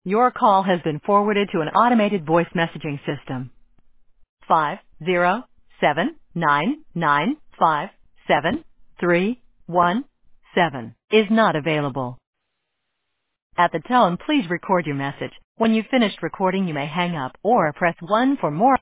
Your call has been forwarded to an automated voice messaging system. 507-995-7317 is not available. At the tone, please record your message. When you've finished recording, you may hang up or press 1 for more.